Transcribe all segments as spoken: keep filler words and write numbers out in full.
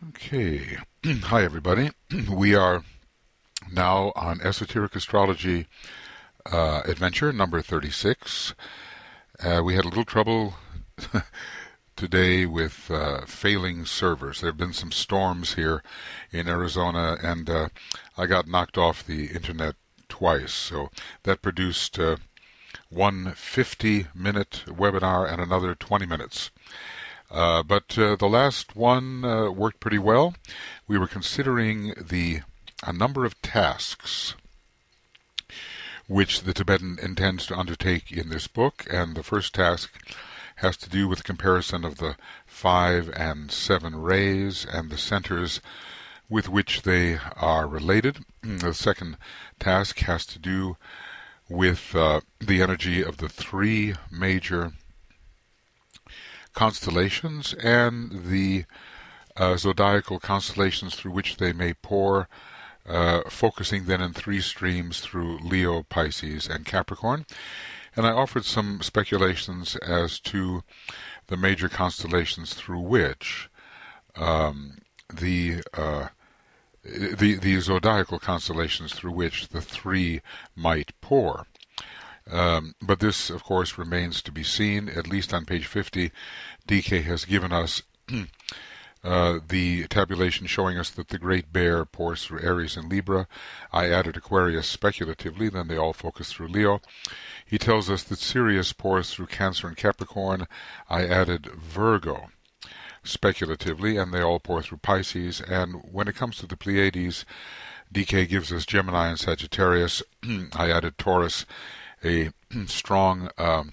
Okay. Hi, everybody. We are now on Esoteric Astrology uh, Adventure number thirty-six. Uh, we had a little trouble today with uh, failing servers. There have been some storms here in Arizona, and uh, I got knocked off the internet twice. So that produced uh, one fifty-minute webinar and another twenty minutes. Uh, but uh, the last one uh, worked pretty well. We were considering the a number of tasks which the Tibetan intends to undertake in this book, and the first task has to do with comparison of the five and seven rays and the centers with which they are related. The second task has to do with uh, the energy of the three major constellations and the uh, zodiacal constellations through which they may pour, uh, focusing then in three streams through Leo, Pisces, and Capricorn. And I offered some speculations as to the major constellations through which um, the uh, the the zodiacal constellations through which the three might pour. Um, but this, of course, remains to be seen. At least on page fifty, D K has given us uh, the tabulation showing us that the Great Bear pours through Aries and Libra. I added Aquarius speculatively, then they all focus through Leo. He tells us that Sirius pours through Cancer and Capricorn. I added Virgo speculatively, and they all pour through Pisces. And when it comes to the Pleiades, D K gives us Gemini and Sagittarius. I added Taurus, a strong um,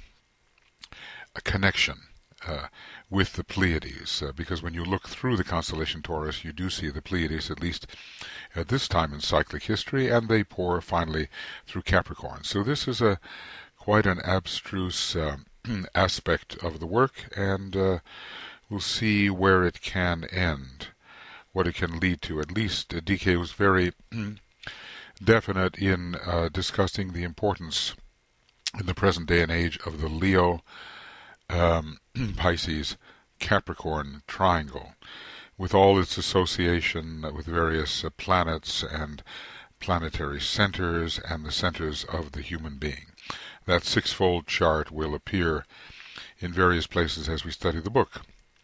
a connection uh, with the Pleiades, uh, because when you look through the constellation Taurus, you do see the Pleiades, at least at this time in cyclic history, and they pour finally through Capricorn. So this is a quite an abstruse uh, aspect of the work, and uh, we'll see where it can end, what it can lead to. At least uh, D K was very definite in uh, discussing the importance in the present day and age of the Leo, um, Pisces, Capricorn triangle, with all its association with various uh, planets and planetary centers and the centers of the human being. That sixfold chart will appear in various places as we study the book.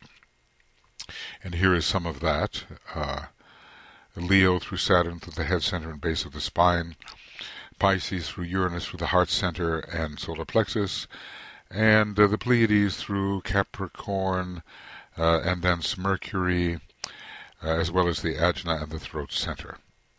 And here is some of that. Uh, Leo through Saturn through the head center and base of the spine, Pisces through Uranus through the heart center and solar plexus, and uh, the Pleiades through Capricorn, uh, and thence Mercury, uh, as well as the Ajna and the throat center.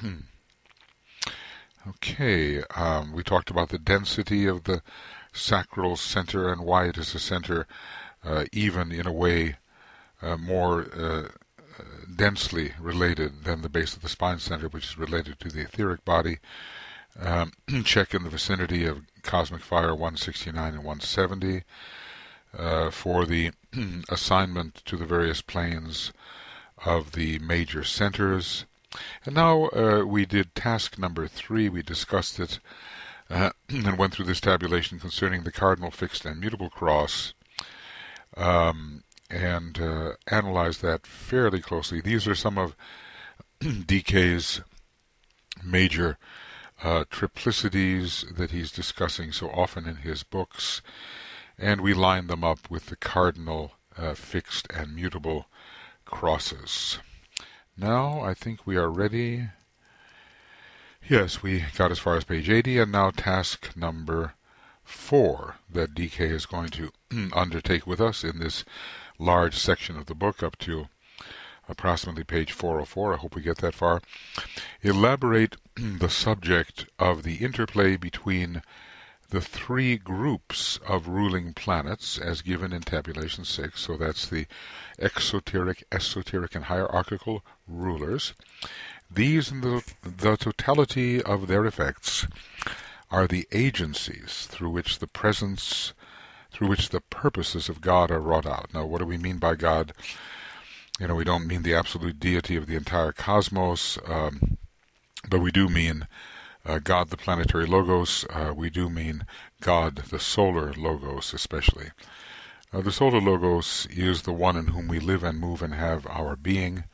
Okay, um, we talked about the density of the sacral center and why it is a center, uh, even in a way uh, more uh, densely related than the base of the spine center, which is related to the etheric body. Um, check in the vicinity of Cosmic Fire one sixty-nine and one seventy uh, for the assignment to the various planes of the major centers. And now uh, we did task number three. We discussed it uh, and went through this tabulation concerning the cardinal, fixed, and mutable cross, um, and uh, analyzed that fairly closely. These are some of D K's major Uh, triplicities that he's discussing so often in his books, and we line them up with the cardinal, uh, fixed, and mutable crosses. Now I think we are ready. Yes, we got as far as page eighty, and now task number four that D K is going to undertake with us in this large section of the book up to approximately page four oh four. I hope we get that far. Elaborate the subject of the interplay between the three groups of ruling planets as given in tabulation six. So that's the exoteric, esoteric, and hierarchical rulers. These and the, the totality of their effects are the agencies through which the presence, through which the purposes of God are wrought out. Now, what do we mean by God? You know, we don't mean the absolute deity of the entire cosmos, um, but we do mean uh, God, the planetary logos. Uh, we do mean God, the solar logos, especially. Uh, the solar logos is the one in whom we live and move and have our being.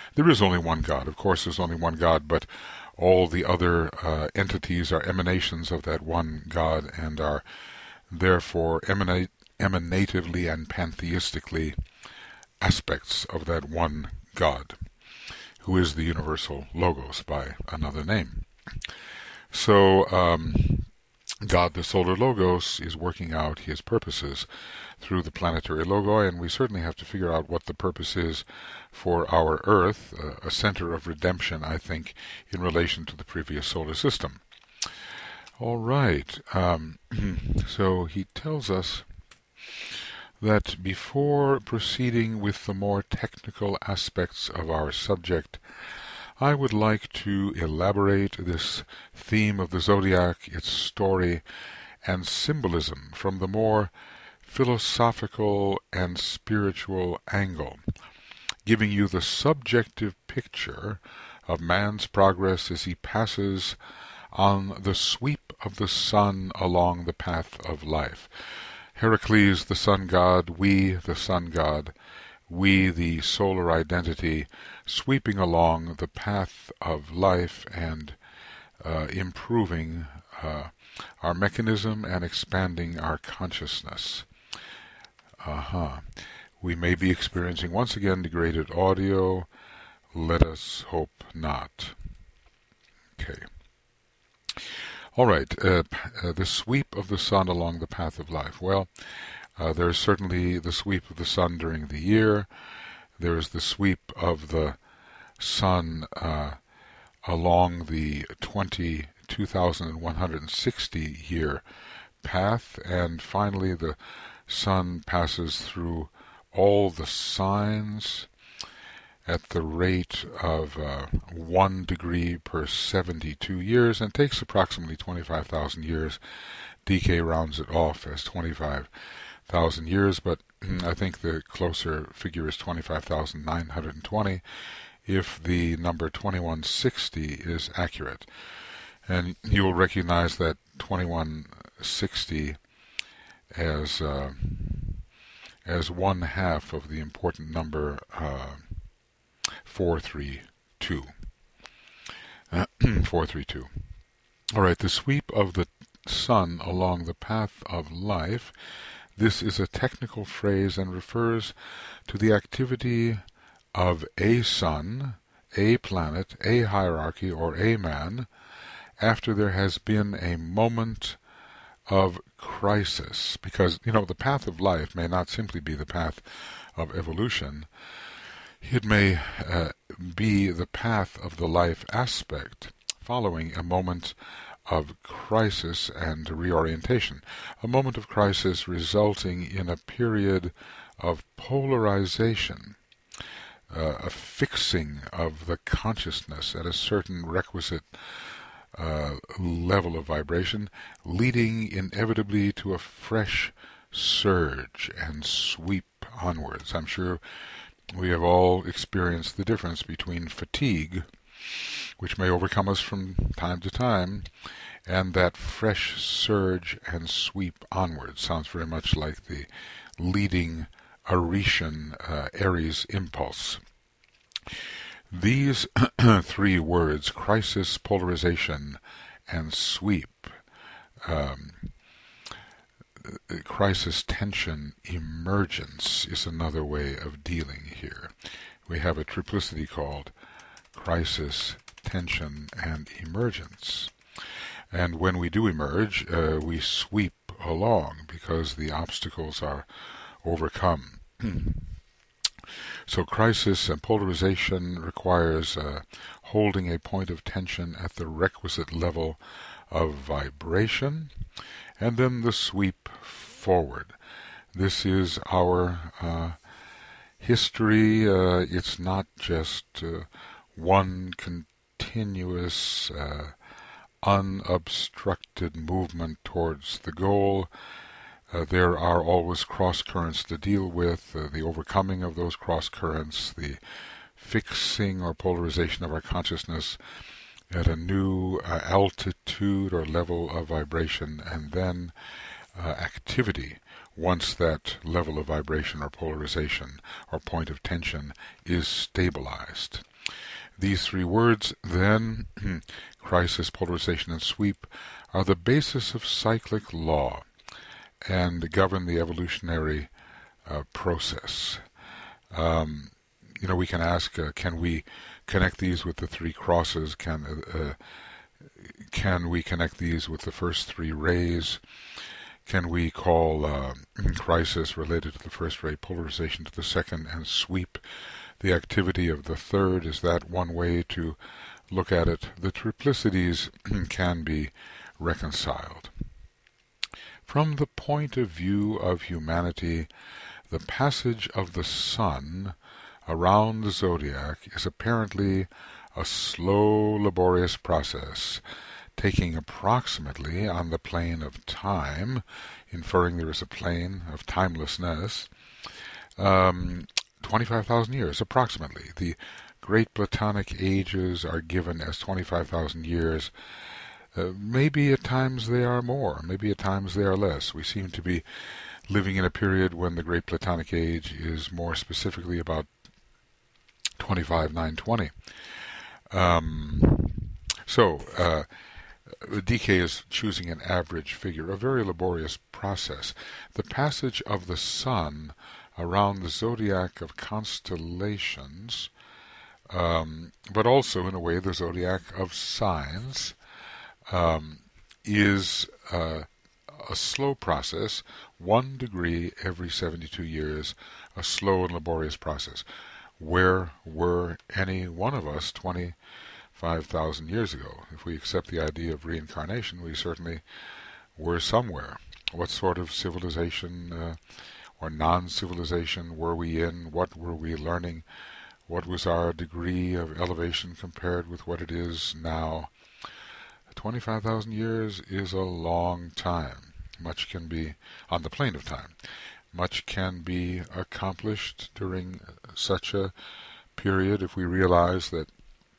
there is only one God. Of course, there's only one God, but all the other uh, entities are emanations of that one God and are therefore emanate, emanatively and pantheistically aspects of that one God, who is the universal Logos by another name. So, um, God, the solar Logos, is working out his purposes through the planetary logoi, and we certainly have to figure out what the purpose is for our Earth, uh, a center of redemption, I think, in relation to the previous solar system. All right, um, so he tells us that before proceeding with the more technical aspects of our subject, I would like to elaborate this theme of the zodiac, its story, and symbolism from the more philosophical and spiritual angle, giving you the subjective picture of man's progress as he passes on the sweep of the sun along the path of life. Heracles, the sun god, we, the sun god, we, the solar identity, sweeping along the path of life and uh, improving uh, our mechanism and expanding our consciousness. Uh-huh. We may be experiencing once again degraded audio. Let us hope not. Okay. All right. Uh, uh, the sweep of the sun along the path of life. Well, uh, there is certainly the sweep of the sun during the year. There is the sweep of the sun uh, along the twenty-two thousand one hundred sixty year path, and finally the sun passes through all the signs at the rate of uh, one degree per seventy-two years, and takes approximately twenty-five thousand years. D K rounds it off as twenty-five thousand years, but I think the closer figure is twenty-five thousand nine hundred twenty if the number twenty-one sixty is accurate. And you will recognize that twenty-one sixty as uh, as one half of the important number uh, four three two. Uh, four three two. All right, the sweep of the sun along the path of life. This is a technical phrase and refers to the activity of a sun, a planet, a hierarchy, or a man after there has been a moment of crisis. Because, you know, the path of life may not simply be the path of evolution. It may uh, be the path of the life aspect following a moment of crisis and reorientation. A moment of crisis resulting in a period of polarization, uh, a fixing of the consciousness at a certain requisite uh, level of vibration, leading inevitably to a fresh surge and sweep onwards. I'm sure we have all experienced the difference between fatigue, which may overcome us from time to time, and that fresh surge and sweep onwards. Sounds very much like the leading Aretian uh, Aries impulse. These three words, crisis, polarization, and sweep, um, crisis, tension, emergence is another way of dealing here. We have a triplicity called crisis, tension, and emergence. And when we do emerge, uh, we sweep along because the obstacles are overcome. So crisis and polarization requires uh, holding a point of tension at the requisite level of vibration, and then the sweep forward. This is our uh, history. Uh, it's not just uh, one continuous uh, unobstructed movement towards the goal. Uh, there are always cross-currents to deal with, uh, the overcoming of those cross-currents, the fixing or polarization of our consciousness at a new uh, altitude or level of vibration, and then uh, activity once that level of vibration or polarization or point of tension is stabilized. These three words, then, crisis, polarization, and sweep, are the basis of cyclic law and govern the evolutionary uh, process. Um, you know, we can ask, uh, can we connect these with the three crosses? Can uh, can we connect these with the first three rays? Can we call uh, crisis related to the first ray, polarization to the second, and sweep the activity of the third? Is that one way to look at it? The triplicities can be reconciled. From the point of view of humanity, the passage of the sun around the zodiac is apparently a slow, laborious process, taking approximately, on the plane of time, inferring there is a plane of timelessness, um, twenty-five thousand years, approximately. The great Platonic ages are given as twenty-five thousand years. Uh, maybe at times they are more, maybe at times they are less. We seem to be living in a period when the great Platonic age is more specifically about twenty-five nine twenty. Um, so, uh, D K is choosing an average figure, a very laborious process. The passage of the sun around the zodiac of constellations, um, but also, in a way, the zodiac of signs, um, is uh, a slow process, one degree every seventy-two years, a slow and laborious process. Where were any one of us twenty-five thousand years ago? If we accept the idea of reincarnation, we certainly were somewhere. What sort of civilization uh, or non-civilization were we in? What were we learning? What was our degree of elevation compared with what it is now? twenty-five thousand years is a long time. Much can be, on the plane of time, much can be accomplished during such a period if we realize that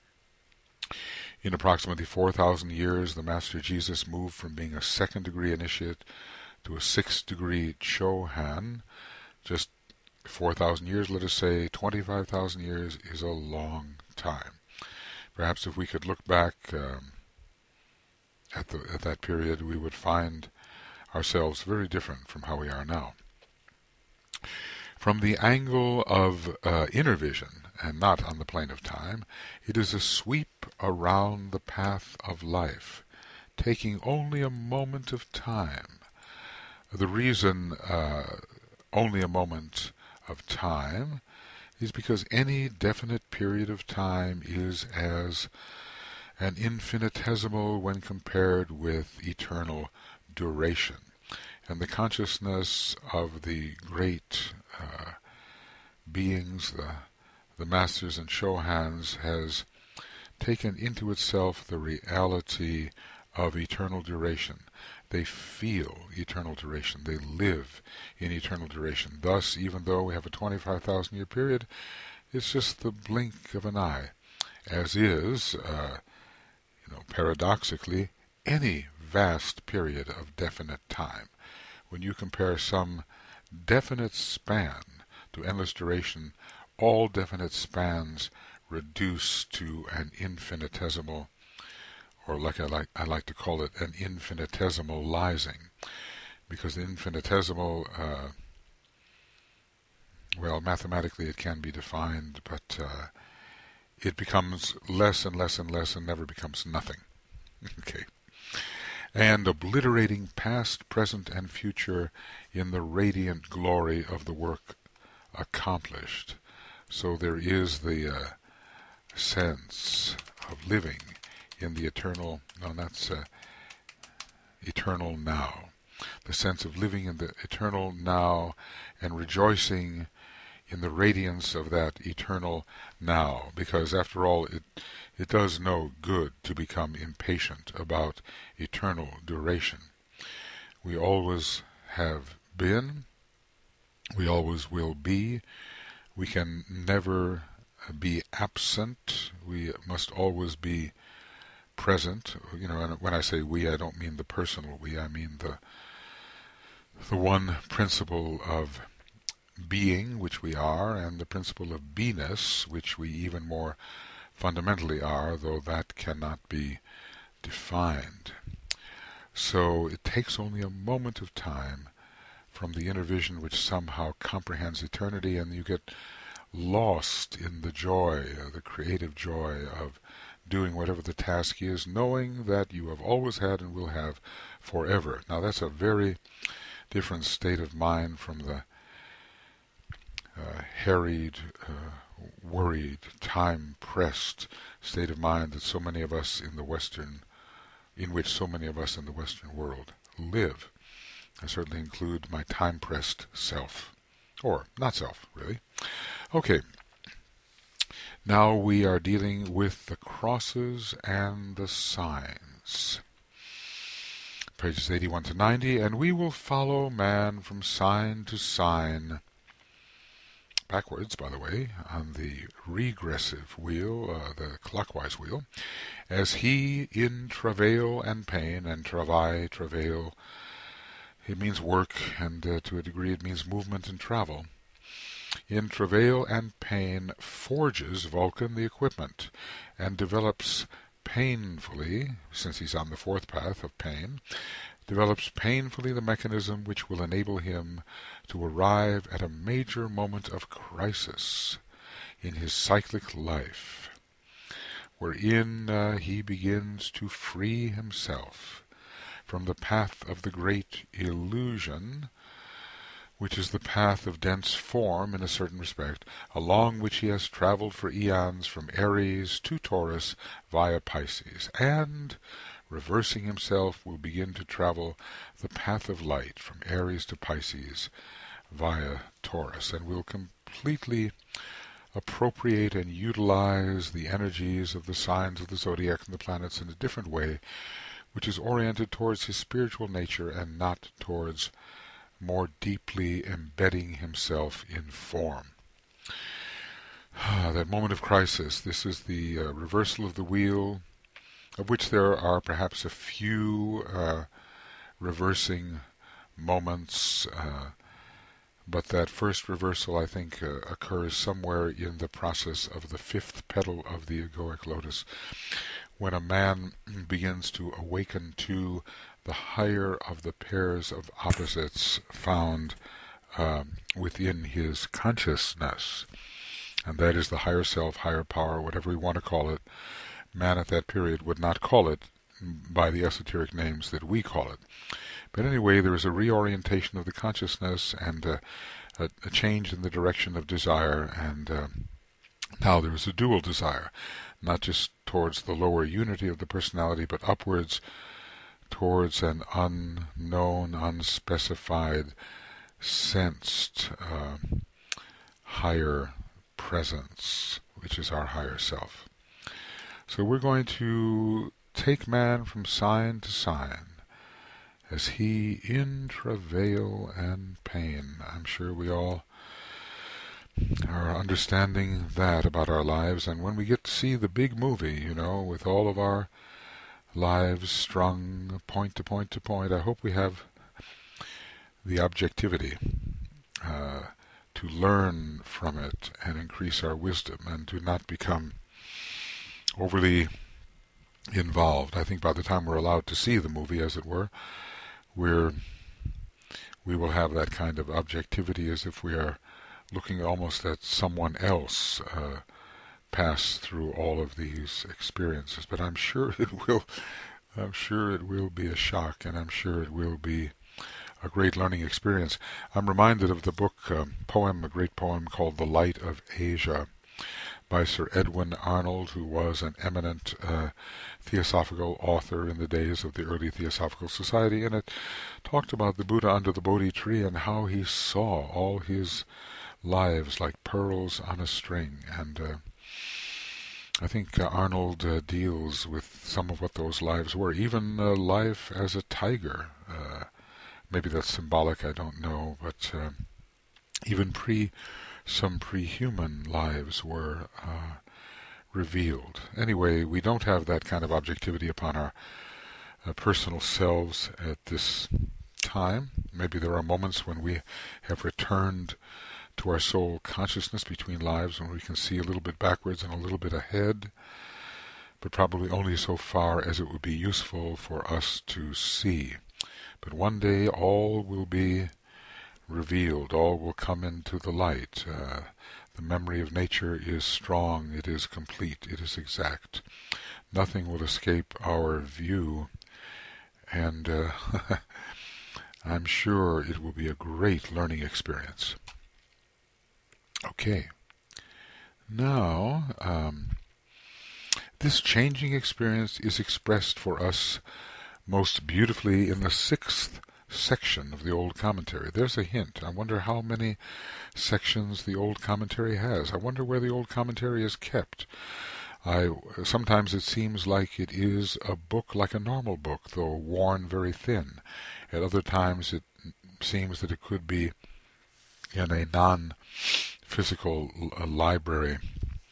in approximately four thousand years the Master Jesus moved from being a second degree initiate to a sixth degree Chohan. Just four thousand years, let us say, twenty-five thousand years is a long time. Perhaps if we could look back um, at, the, at that period, we would find ourselves very different from how we are now. From the angle of uh, inner vision, and not on the plane of time, it is a sweep around the path of life, taking only a moment of time. The reason uh, only a moment of time is because any definite period of time is as an infinitesimal when compared with eternal duration. And the consciousness of the great uh, beings, the, the masters and Chohans, has taken into itself the reality of eternal duration. They feel eternal duration. They live in eternal duration. Thus, even though we have a twenty-five thousand year period, it's just the blink of an eye, as is, uh, you know, paradoxically, any vast period of definite time. When you compare some definite span to endless duration, all definite spans reduce to an infinitesimal, or like I like I like to call it, an infinitesimalizing, because the infinitesimal, uh, well, mathematically it can be defined, but uh, it becomes less and less and less and never becomes nothing. Okay. And obliterating past, present, and future in the radiant glory of the work accomplished. So there is the uh, sense of living in the eternal, no, that's uh, eternal now. The sense of living in the eternal now and rejoicing in the radiance of that eternal now, because after all, it it does no good to become impatient about eternal duration. We always have been, we always will be, we can never be absent, we must always be present. You know, and when I say we, I don't mean the personal we, I mean the the one principle of being, which we are, and the principle of beiness, which we even more fundamentally are, though that cannot be defined. So it takes only a moment of time from the inner vision which somehow comprehends eternity, and you get lost in the joy, uh, the creative joy of doing whatever the task is, knowing that you have always had and will have forever. Now that's a very different state of mind from the uh, harried, uh, worried, time-pressed state of mind that so many of us in the Western, in which so many of us in the Western world live. I certainly include my time-pressed self, or not self, really. Okay, now we are dealing with the crosses and the signs. Pages eighty-one to ninety, and we will follow man from sign to sign, backwards, by the way, on the regressive wheel, uh, the clockwise wheel, as he in travail and pain, and travail, travail, it means work, and uh, to a degree it means movement and travel. In travail and pain forges Vulcan the equipment, and develops painfully, since he's on the fourth path of pain, develops painfully the mechanism which will enable him to arrive at a major moment of crisis in his cyclic life, wherein uh, he begins to free himself from the path of the great illusion, which is the path of dense form in a certain respect, along which he has travelled for eons from Aries to Taurus via Pisces, and, reversing himself, will begin to travel the path of light from Aries to Pisces via Taurus, and will completely appropriate and utilize the energies of the signs of the zodiac and the planets in a different way, which is oriented towards his spiritual nature and not towards more deeply embedding himself in form. That moment of crisis, this is the uh, reversal of the wheel, of which there are perhaps a few uh, reversing moments, uh, but that first reversal, I think, uh, occurs somewhere in the process of the fifth petal of the egoic lotus, when a man begins to awaken to the higher of the pairs of opposites found um, within his consciousness, and that is the higher self, higher power, whatever we want to call it. Man at that period would not call it by the esoteric names that we call it. But anyway, there is a reorientation of the consciousness and uh, a, a change in the direction of desire, and uh, now there is a dual desire, not just towards the lower unity of the personality, but upwards towards an unknown, unspecified, sensed uh, higher presence, which is our higher self. So we're going to take man from sign to sign, as he in travail and pain. I'm sure we all are understanding that about our lives, and when we get to see the big movie, you know, with all of our lives strung point to point to point, I hope we have the objectivity uh, to learn from it and increase our wisdom, and to not become overly involved. I think by the time we're allowed to see the movie, as it were, we're we will have that kind of objectivity, as if we are looking almost at someone else uh, pass through all of these experiences. But I'm sure it will I'm sure it will be a shock, and I'm sure it will be a great learning experience. I'm reminded of the book, um, poem, a great poem called The Light of Asia by Sir Edwin Arnold, who was an eminent uh, theosophical author in the days of the early Theosophical Society, and it talked about the Buddha under the Bodhi tree and how he saw all his lives like pearls on a string. And uh, I think uh, Arnold uh, deals with some of what those lives were, even uh, life as a tiger. Uh, maybe that's symbolic, I don't know, but uh, even pre some pre-human lives were uh, revealed. Anyway, we don't have that kind of objectivity upon our uh, personal selves at this time. Maybe there are moments when we have returned to our soul consciousness between lives when we can see a little bit backwards and a little bit ahead, but probably only so far as it would be useful for us to see. But one day all will be revealed, all will come into the light. Uh, the memory of nature is strong, it is complete, it is exact. Nothing will escape our view, and uh, I'm sure it will be a great learning experience. Okay, now um, this changing experience is expressed for us most beautifully in the sixth section of the Old Commentary. There's a hint. I wonder how many sections the Old Commentary has. I wonder where the Old Commentary is kept. I sometimes it seems like it is a book like a normal book, though worn very thin. At other times it seems that it could be in a non-physical uh, library.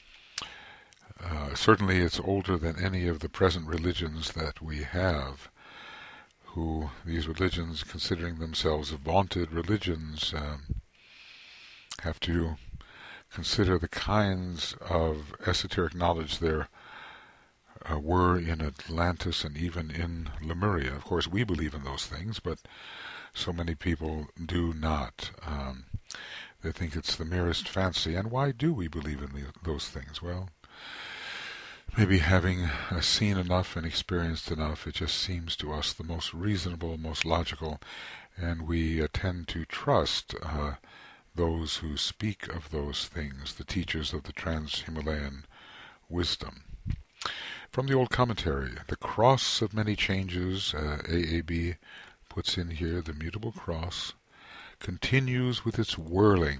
Uh, certainly it's older than any of the present religions that we have, who, these religions, considering themselves vaunted religions, um, have to consider the kinds of esoteric knowledge there uh, were in Atlantis and even in Lemuria. Of course, we believe in those things, but so many people do not. Um, they think it's the merest fancy. And why do we believe in the, those things? Well, maybe having uh, seen enough and experienced enough, it just seems to us the most reasonable, most logical, and we uh, tend to trust uh, those who speak of those things, the teachers of the Trans-Himalayan wisdom. From the Old Commentary, the cross of many changes, uh, A A B puts in here the mutable cross, continues with its whirling,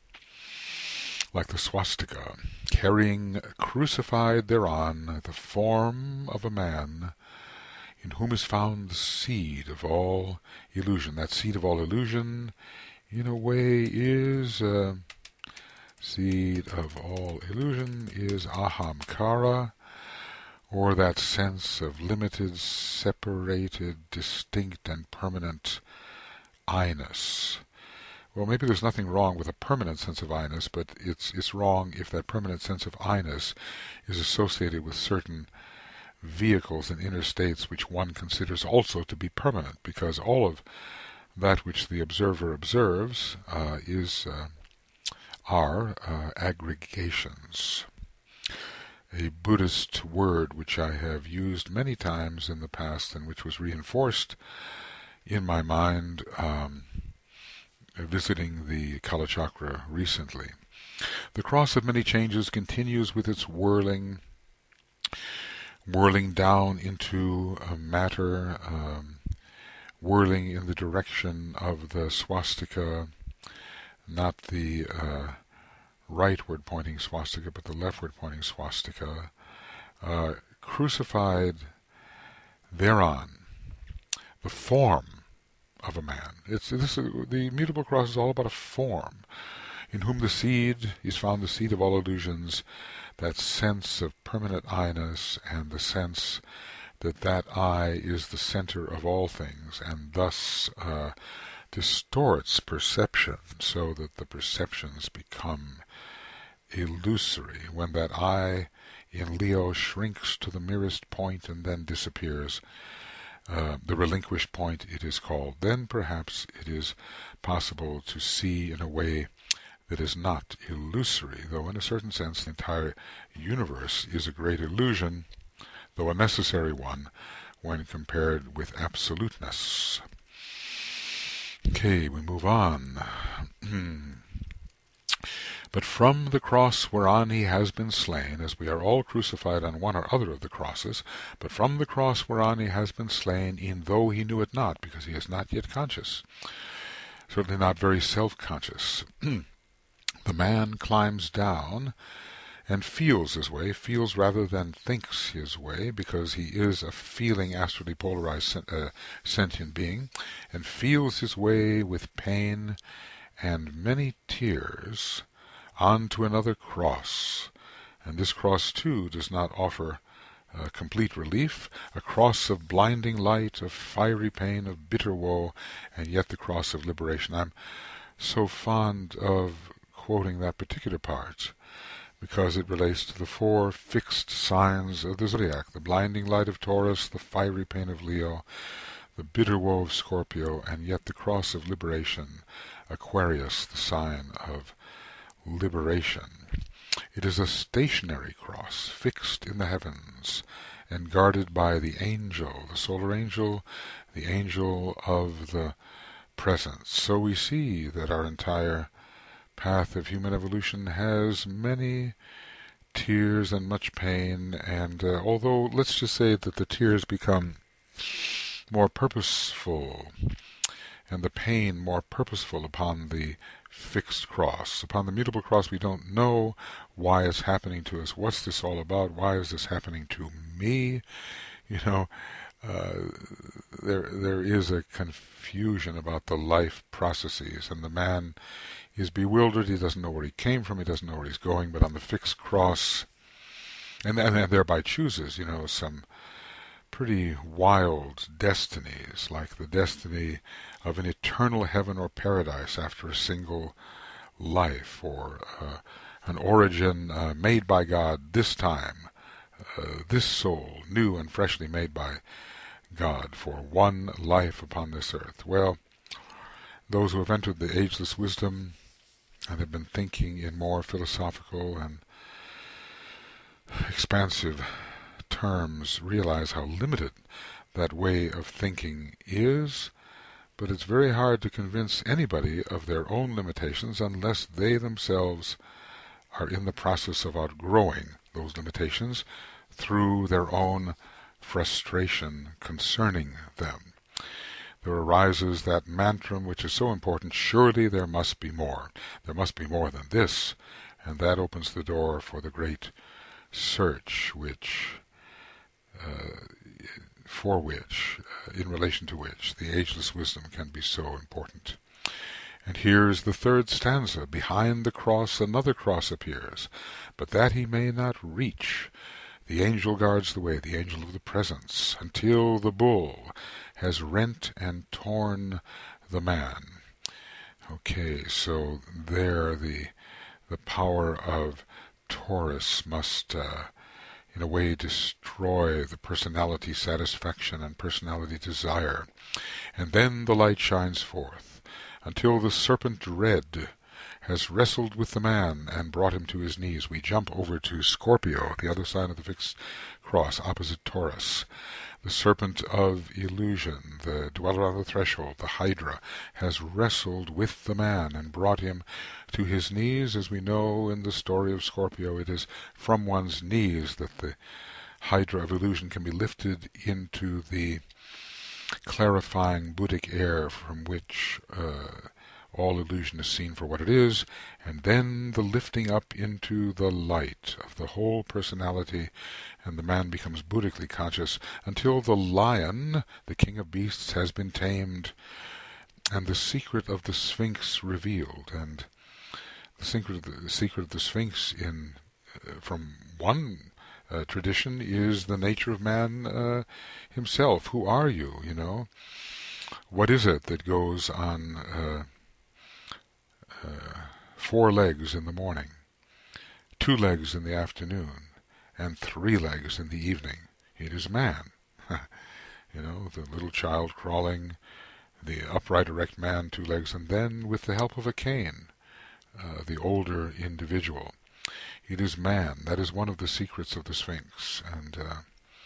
like the swastika, carrying crucified thereon the form of a man, in whom is found the seed of all illusion. That seed of all illusion, in a way, is uh, seed of all illusion is ahamkara, or that sense of limited, separated, distinct, and permanent I-ness. Well, maybe there's nothing wrong with a permanent sense of I-ness, but it's it's wrong if that permanent sense of I-ness is associated with certain vehicles and inner states which one considers also to be permanent, because all of that which the observer observes uh, is uh, are uh, aggregations. A Buddhist word which I have used many times in the past and which was reinforced in my mind um, visiting the Kalachakra recently. The cross of many changes continues with its whirling, whirling down into uh, matter, um, whirling in the direction of the swastika, not the uh, rightward pointing swastika, but the leftward pointing swastika, uh, crucified thereon, the form of a man. It's this the mutable cross is all about a form, in whom the seed is found, the seed of all illusions, that sense of permanent I-ness, and the sense that that I is the center of all things, and thus uh, distorts perception, so that the perceptions become illusory. When that I in Leo shrinks to the merest point and then disappears, uh, the relinquished point it is called, then perhaps it is possible to see in a way that is not illusory, though in a certain sense the entire universe is a great illusion, though a necessary one when compared with absoluteness. Okay, we move on. But from the cross whereon he has been slain, as we are all crucified on one or other of the crosses, but from the cross whereon he has been slain, e'en though he knew it not, because he is not yet conscious, certainly not very self-conscious, the man climbs down and feels his way, feels rather than thinks his way, because he is a feeling, astrally polarized uh, sentient being, and feels his way with pain and many tears on to another cross. And this cross, too, does not offer uh, complete relief, a cross of blinding light, of fiery pain, of bitter woe, and yet the cross of liberation. I'm so fond of quoting that particular part because it relates to the four fixed signs of the zodiac: the blinding light of Taurus, the fiery pain of Leo, the bitter woe of Scorpio, and yet the cross of liberation, Aquarius, the sign of liberation. It is a stationary cross, fixed in the heavens, and guarded by the angel, the solar angel, the angel of the presence. So we see that our entire path of human evolution has many tears and much pain, and uh, although let's just say that the tears become more purposeful and the pain more purposeful upon the fixed cross. Upon the mutable cross we don't know why it's happening to us. What's this all about? Why is this happening to me? You know, uh, there there is a confusion about the life processes, and the man is bewildered. He doesn't know where he came from. He doesn't know where he's going. But on the fixed cross, and, and thereby chooses, you know, some pretty wild destinies, like the destiny of an eternal heaven or paradise after a single life, or uh, an origin uh, made by God this time, uh, this soul, new and freshly made by God for one life upon this earth. Well, those who have entered the ageless wisdom and have been thinking in more philosophical and expansive terms realize how limited that way of thinking is, but it's very hard to convince anybody of their own limitations unless they themselves are in the process of outgrowing those limitations through their own frustration concerning them. There arises that mantra which is so important: surely there must be more. There must be more than this, and that opens the door for the great search which Uh, for which, uh, in relation to which, the ageless wisdom can be so important. And here is the third stanza. Behind the cross another cross appears, but that he may not reach, the angel guards the way, the angel of the presence, until the bull has rent and torn the man. Okay, so there the the power of Taurus must uh, in a way destroy the personality satisfaction and personality desire. And then the light shines forth, until the serpent dread has wrestled with the man and brought him to his knees. We jump over to Scorpio, the other side of the fixed cross, opposite Taurus. The serpent of illusion, the dweller on the threshold, the Hydra, has wrestled with the man and brought him to his knees. As we know in the story of Scorpio, it is from one's knees that the Hydra of illusion can be lifted into the clarifying Buddhic air from which uh, all illusion is seen for what it is, and then the lifting up into the light of the whole personality, and the man becomes Buddhically conscious until the lion, the king of beasts, has been tamed, and the secret of the Sphinx revealed. And the secret of the, the, secret of the Sphinx, in uh, from one uh, tradition, is the nature of man uh, himself. Who are you? You know, what is it that goes on Uh, Uh, four legs in the morning, two legs in the afternoon, and three legs in the evening? It is man. You know, the little child crawling, the upright erect man, two legs, and then with the help of a cane, uh, the older individual. It is man. That is one of the secrets of the Sphinx. And uh,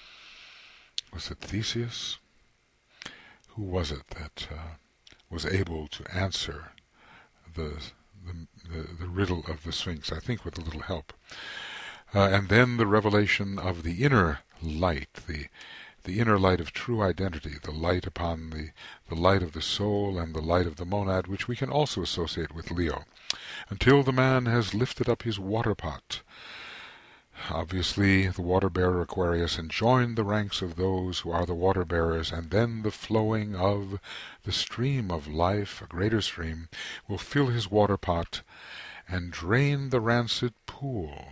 was it Theseus? Who was it that uh, was able to answer The, the, the riddle of the Sphinx, I think with a little help. Uh, and then the revelation of the inner light, the the inner light of true identity, the light upon the, the light of the soul and the light of the monad, which we can also associate with Leo, until the man has lifted up his water pot, obviously the water-bearer Aquarius, and joined the ranks of those who are the water-bearers, and then the flowing of the stream of life, a greater stream, will fill his water-pot and drain the rancid pool,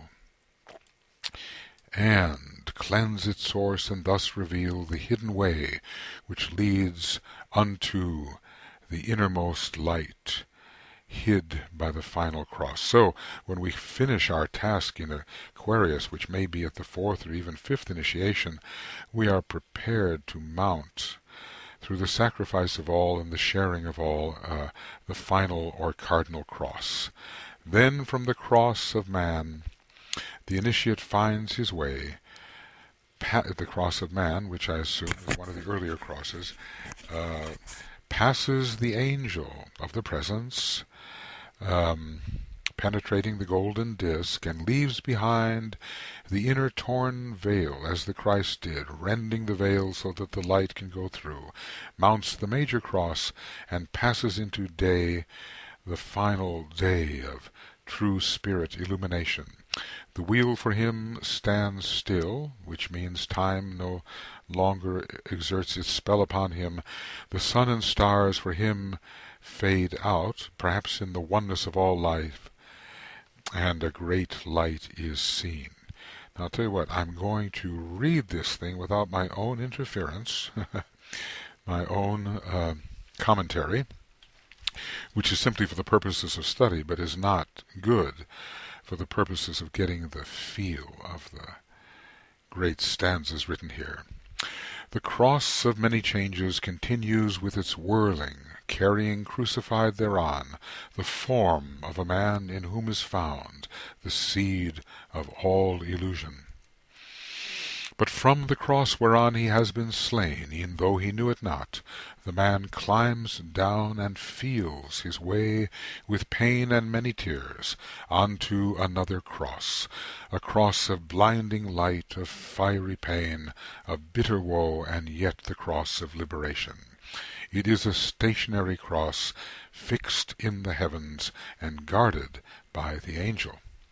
and cleanse its source, and thus reveal the hidden way which leads unto the innermost light hid by the final cross. So, when we finish our task in Aquarius, which may be at the fourth or even fifth initiation, we are prepared to mount, through the sacrifice of all and the sharing of all, uh, the final or cardinal cross. Then from the cross of man, the initiate finds his way. Pa the cross of man, which I assume is one of the earlier crosses, uh, passes the angel of the presence, um, penetrating the golden disk, and leaves behind the inner torn veil, as the Christ did, rending the veil so that the light can go through, mounts the major cross, and passes into day, the final day of true spirit illumination. The wheel for him stands still, which means time no longer exerts its spell upon him. The sun and stars for him fade out, perhaps in the oneness of all life, and a great light is seen. Now I'll tell you what, I'm going to read this thing without my own interference, my own uh, commentary, which is simply for the purposes of study, but is not good for the purposes of getting the feel of the great stanzas written here. The cross of many changes continues with its whirling, carrying crucified thereon the form of a man in whom is found the seed of all illusion. But from the cross whereon he has been slain, e'en though he knew it not, the man climbs down and feels his way with pain and many tears unto another cross, a cross of blinding light, of fiery pain, of bitter woe, and yet the cross of liberation. It is a stationary cross, fixed in the heavens and guarded by the angel.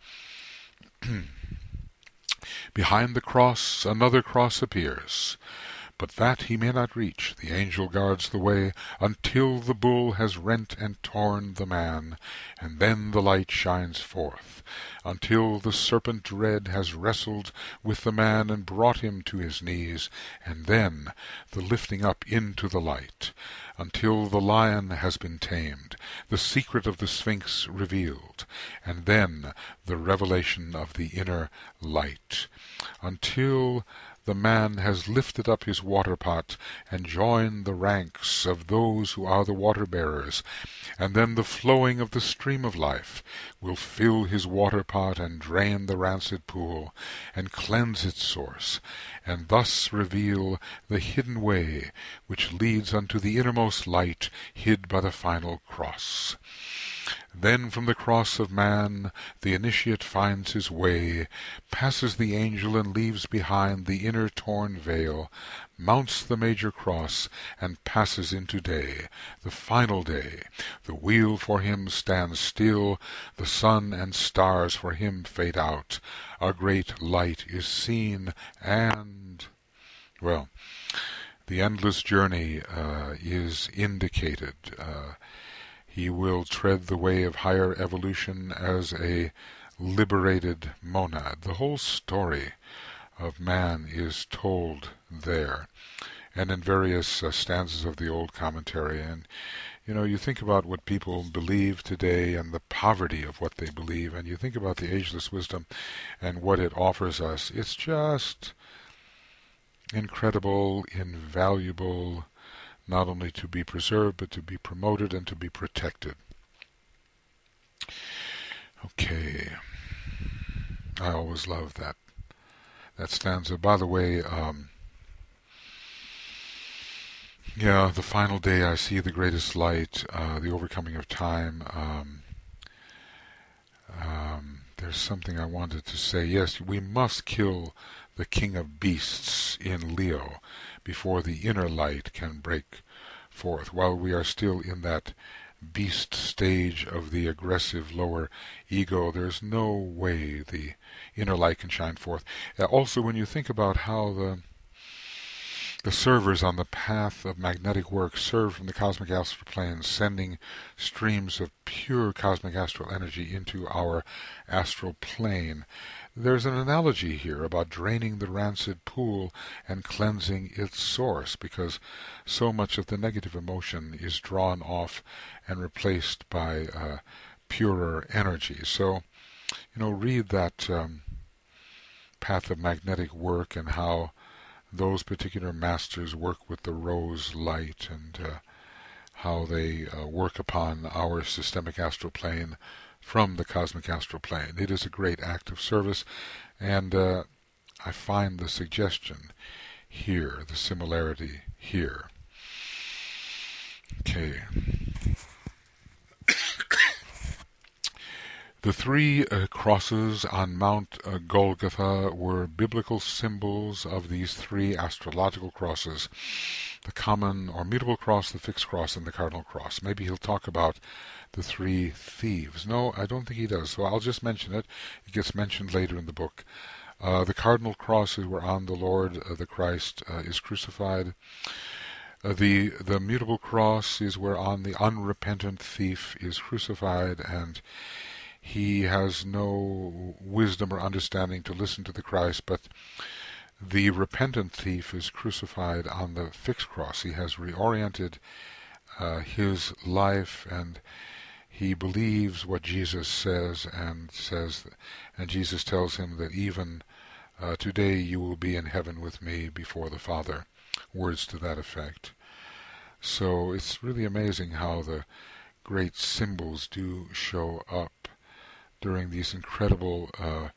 Behind the cross another cross appears, but that he may not reach, the angel guards the way until the bull has rent and torn the man, and then the light shines forth, until the serpent dread has wrestled with the man and brought him to his knees, and then the lifting up into the light, until the lion has been tamed, the secret of the Sphinx revealed, and then the revelation of the inner light, until the man has lifted up his water-pot and joined the ranks of those who are the water-bearers, and then the flowing of the stream of life will fill his water-pot and drain the rancid pool, and cleanse its source, and thus reveal the hidden way which leads unto the innermost light hid by the final cross. Then from the cross of man the initiate finds his way, passes the angel and leaves behind the inner torn veil, mounts the major cross, and passes into day, the final day. The wheel for him stands still, the sun and stars for him fade out, a great light is seen, and, well, the endless journey uh, is indicated. Uh, He will tread the way of higher evolution as a liberated monad. The whole story of man is told there, and in various uh, stanzas of the old commentary. And, you know, you think about what people believe today and the poverty of what they believe, and you think about the ageless wisdom and what it offers us. It's just incredible, invaluable, not only to be preserved, but to be promoted and to be protected. Okay. I always love that that stanza. By the way, um, yeah, the final day I see the greatest light, uh, the overcoming of time. Um, um, there's something I wanted to say. Yes, we must kill the king of beasts in Leo before the inner light can break forth. While we are still in that beast stage of the aggressive lower ego, there's no way the inner light can shine forth. Uh, also, when you think about how the the servers on the path of magnetic work serve from the cosmic astral plane, sending streams of pure cosmic astral energy into our astral plane, there's an analogy here about draining the rancid pool and cleansing its source, because so much of the negative emotion is drawn off and replaced by uh, purer energy. So, you know, read that um, Path of Magnetic Work and how those particular masters work with the rose light, and uh, how they uh, work upon our systemic astral plane from the cosmic astral plane. It is a great act of service, and uh, I find the suggestion here, the similarity here. Okay. The three uh, crosses on Mount uh, Golgotha were biblical symbols of these three astrological crosses: the common or mutable cross, the fixed cross, and the cardinal cross. Maybe he'll talk about the three thieves. No, I don't think he does, so I'll just mention it. It gets mentioned later in the book. Uh, the cardinal crosses were on the Lord, uh, the Christ uh, is crucified. Uh, the the mutable cross is whereon the unrepentant thief is crucified, and he has no wisdom or understanding to listen to the Christ, but the repentant thief is crucified on the fixed cross. He has reoriented uh, his life, and he believes what Jesus says, and says, and Jesus tells him that even uh, today you will be in heaven with me before the Father. Words to that effect. So it's really amazing how the great symbols do show up during these incredible uh,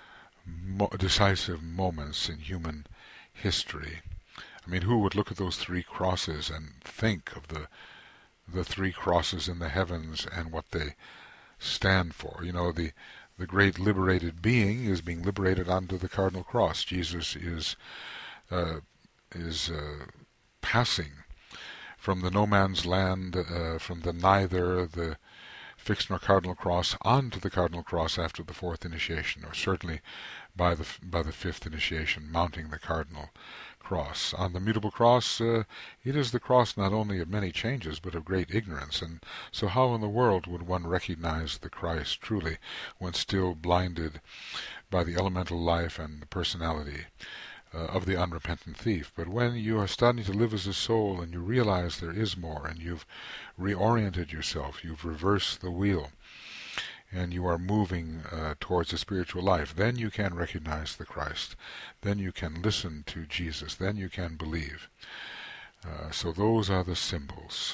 mo decisive moments in human history. I mean, who would look at those three crosses and think of the the three crosses in the heavens and what they stand for? You know, the the great liberated being is being liberated onto the cardinal cross. Jesus is uh, is uh, passing from the no man's land, uh, from the neither the fixed nor cardinal cross onto the cardinal cross after the fourth initiation, or certainly by the by the fifth initiation, mounting the cardinal cross. On the mutable cross, uh, it is the cross not only of many changes, but of great ignorance. And so how in the world would one recognize the Christ truly, when still blinded by the elemental life and the personality Uh, of the unrepentant thief? But when you are starting to live as a soul, and you realize there is more, and you've reoriented yourself, you've reversed the wheel, and you are moving uh, towards a spiritual life, then you can recognize the Christ. Then you can listen to Jesus. Then you can believe. Uh, so those are the symbols.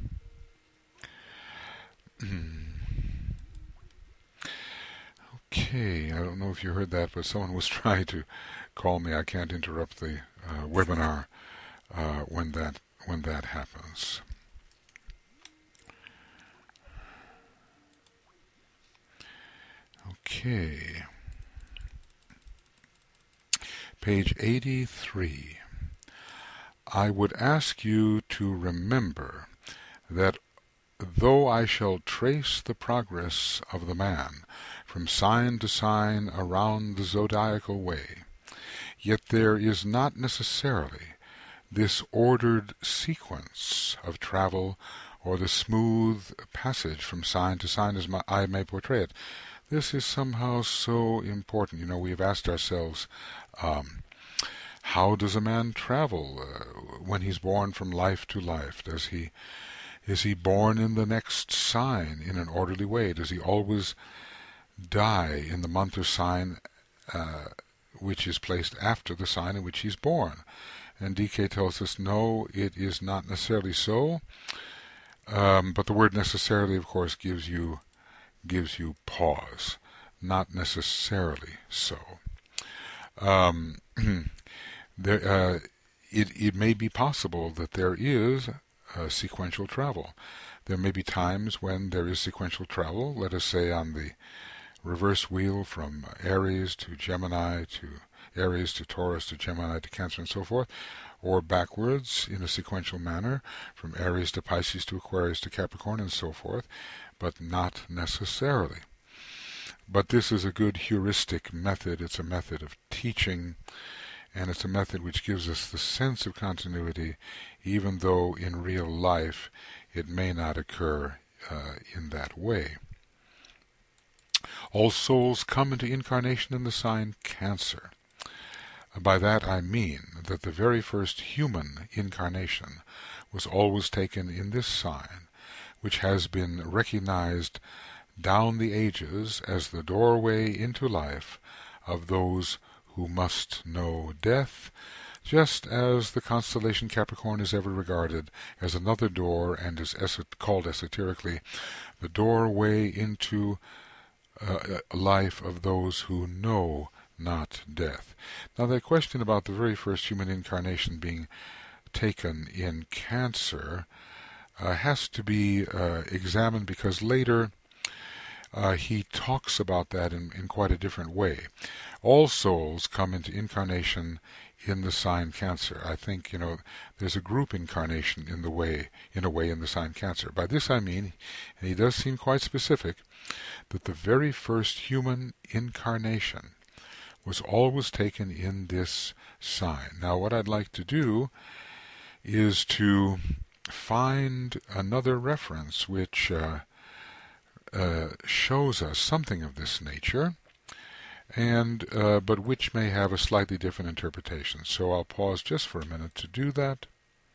Okay, I don't know if you heard that, but someone was trying to call me. I can't interrupt the uh, webinar uh, when that when that happens. Okay. Page eighty-three. I would ask you to remember that though I shall trace the progress of the man from sign to sign around the zodiacal way, yet there is not necessarily this ordered sequence of travel, or the smooth passage from sign to sign as my, I may portray it. This is somehow so important. You know, we've asked ourselves, um, how does a man travel uh, when he's born from life to life? Does he, is he born in the next sign in an orderly way? Does he always die in the month or sign uh, which is placed after the sign in which he's born? And D K tells us, no, it is not necessarily so. Um, but the word necessarily, of course, gives you gives you pause. Not necessarily so. Um, there, uh, it it may be possible that there is uh, sequential travel. There may be times when there is sequential travel. Let us say on the reverse wheel from Aries to Gemini to Aries to Taurus to Gemini to Cancer and so forth, or backwards in a sequential manner from Aries to Pisces to Aquarius to Capricorn and so forth, but not necessarily. But this is a good heuristic method. It's a method of teaching, and it's a method which gives us the sense of continuity, even though in real life it may not occur uh, in that way. All souls come into incarnation in the sign Cancer. By that I mean that the very first human incarnation was always taken in this sign, which has been recognized down the ages as the doorway into life of those who must know death, just as the constellation Capricorn is ever regarded as another door and is called esoterically the doorway into uh, a life of those who know not death. Now, that question about the very first human incarnation being taken in Cancer uh, has to be uh, examined, because later uh, he talks about that in, in quite a different way. All souls come into incarnation in the sign Cancer. I think, you know, there's a group incarnation in the way, in a way, in the sign Cancer. By this I mean, and he does seem quite specific, that the very first human incarnation was always taken in this sign. Now, what I'd like to do is to find another reference which uh, uh, shows us something of this nature, and uh, but which may have a slightly different interpretation. So I'll pause just for a minute to do that.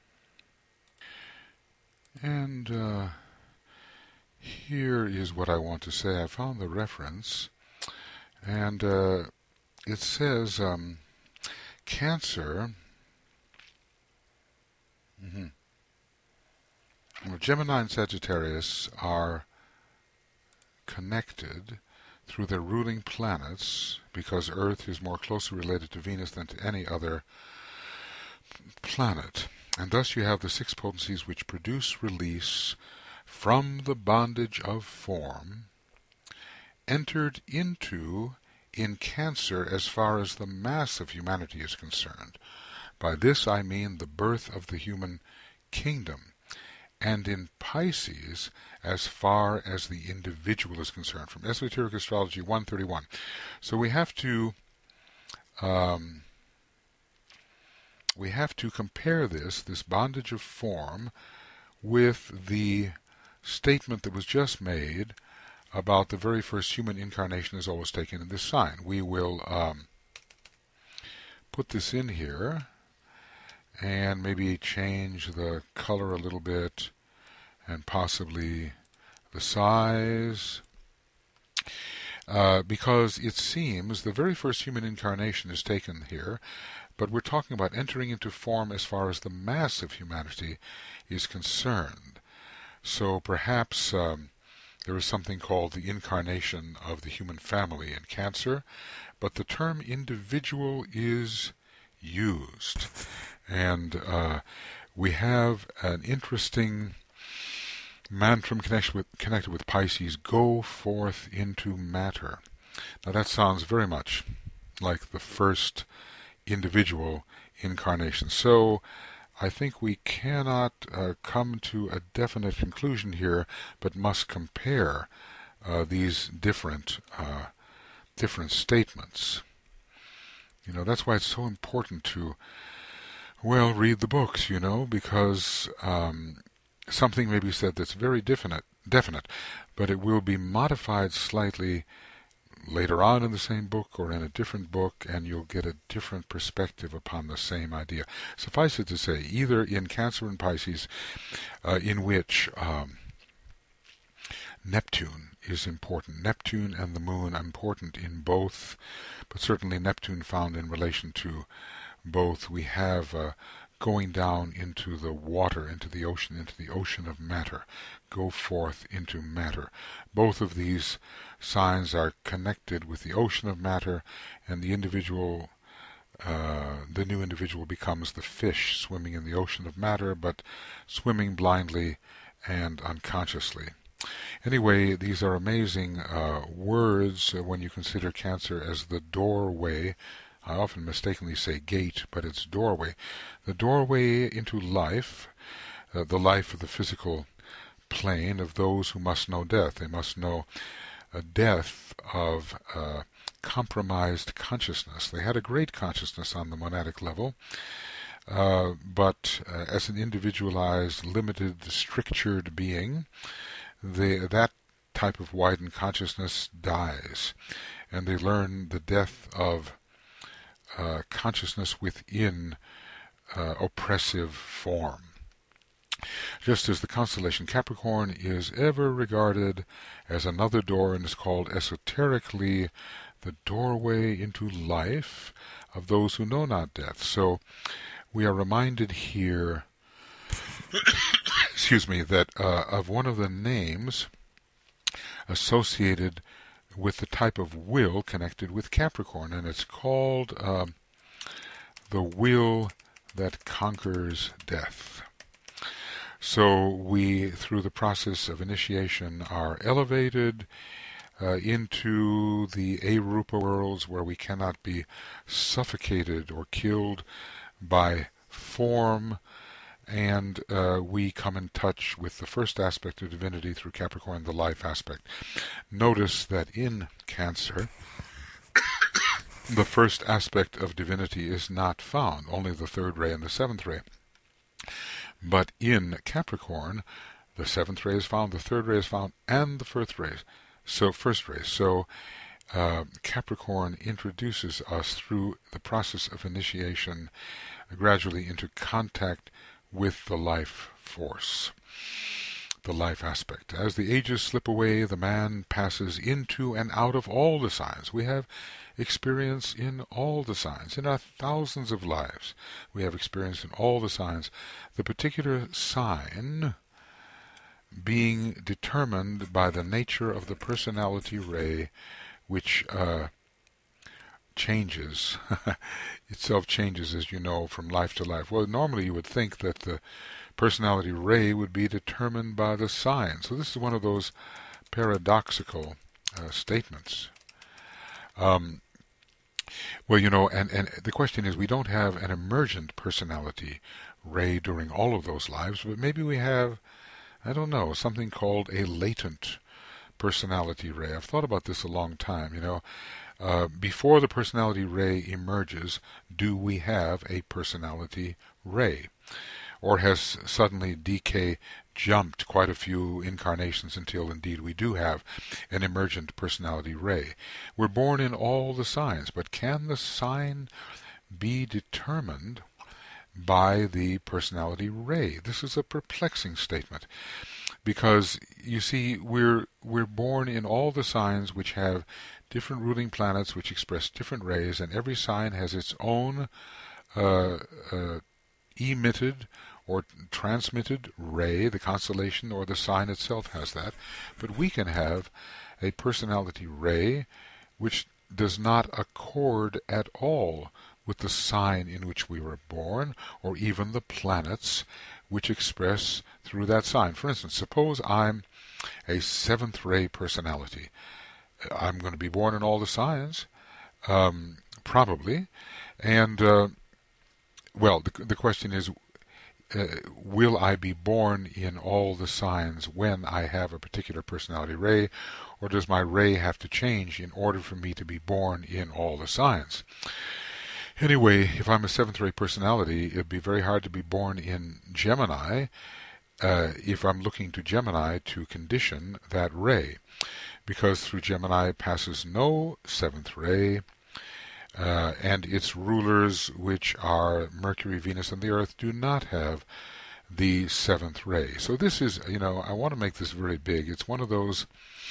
And uh, here is what I want to say. I found the reference, and uh, it says um, Cancer. Mm-hmm. Well, Gemini and Sagittarius are connected through their ruling planets, because Earth is more closely related to Venus than to any other planet. And thus you have the six potencies which produce release from the bondage of form, entered into in Cancer as far as the mass of humanity is concerned. By this I mean the birth of the human kingdom, and in Pisces as far as the individual is concerned, from Esoteric Astrology one thirty-one. So we have to um, we have to compare this, this bondage of form, with the statement that was just made about the very first human incarnation is always taken in this sign. We will um, put this in here and maybe change the color a little bit and possibly the size, uh, because it seems the very first human incarnation is taken here, but we're talking about entering into form as far as the mass of humanity is concerned. So perhaps um, there is something called the incarnation of the human family in Cancer, but the term individual is used. And uh, we have an interesting mantra connected with, connected with Pisces: go forth into matter. Now that sounds very much like the first individual incarnation. So I think we cannot uh, come to a definite conclusion here, but must compare uh, these different uh, different statements. You know, that's why it's so important to, well, read the books, you know, because um, something may be said that's very definite, definite, but it will be modified slightly later on in the same book or in a different book, and you'll get a different perspective upon the same idea. Suffice it to say, either in Cancer and Pisces, uh, in which um, Neptune is important. Neptune and the moon are important in both, but certainly Neptune found in relation to both. We have uh, going down into the water, into the ocean, into the ocean of matter. Go forth into matter. Both of these signs are connected with the ocean of matter, and the individual, uh, the new individual becomes the fish swimming in the ocean of matter, but swimming blindly and unconsciously. Anyway, these are amazing uh, words uh, when you consider Cancer as the doorway. I often mistakenly say gate, but it's doorway. The doorway into life, uh, the life of the physical plane of those who must know death. They must know a death of uh, compromised consciousness. They had a great consciousness on the monadic level, uh, but uh, as an individualized, limited, strictured being, they, that type of widened consciousness dies, and they learn the death of uh, consciousness within uh, oppressive form. Just as the constellation Capricorn is ever regarded as another door and is called esoterically the doorway into life of those who know not death. So we are reminded here, excuse me, that uh, of one of the names associated with the type of will connected with Capricorn, and it's called uh, the will that conquers death. So we, through the process of initiation, are elevated uh, into the Arupa worlds where we cannot be suffocated or killed by form, and uh, we come in touch with the first aspect of divinity through Capricorn, the life aspect. Notice that in Cancer, the first aspect of divinity is not found, only the third ray and the seventh ray. But in Capricorn, the seventh ray is found, the third ray is found, and the first ray. So first ray. So uh, Capricorn introduces us through the process of initiation uh, gradually into contact with the life force, the life aspect. As the ages slip away, the man passes into and out of all the signs. We have experience in all the signs. In our thousands of lives, we have experience in all the signs. The particular sign being determined by the nature of the personality ray, which uh, changes, itself changes, as you know, from life to life. Well, normally you would think that the personality ray would be determined by the sign. So this is one of those paradoxical uh, statements. Um, well, you know, and, and the question is, we don't have an emergent personality ray during all of those lives, but maybe we have, I don't know, something called a latent personality ray. I've thought about this a long time, you know. Uh, before the personality ray emerges, do we have a personality ray? Or has suddenly D K jumped quite a few incarnations until indeed we do have an emergent personality ray? We're born in all the signs, but can the sign be determined by the personality ray? This is a perplexing statement, because you see, we're we're born in all the signs which have different ruling planets which express different rays, and every sign has its own uh, uh, emitted or transmitted ray. The constellation or the sign itself has that, but we can have a personality ray which does not accord at all with the sign in which we were born, or even the planets which express through that sign. For instance, suppose I'm a seventh ray personality. I'm going to be born in all the signs, um, probably, and uh, well, the, the question is, uh, will I be born in all the signs when I have a particular personality ray, or does my ray have to change in order for me to be born in all the signs? Anyway, if I'm a seventh ray personality, it'd be very hard to be born in Gemini uh, if I'm looking to Gemini to condition that ray, because through Gemini passes no seventh ray, uh, and its rulers, which are Mercury, Venus, and the Earth, do not have the seventh ray. So this is, you know, I want to make this very big. It's one of those,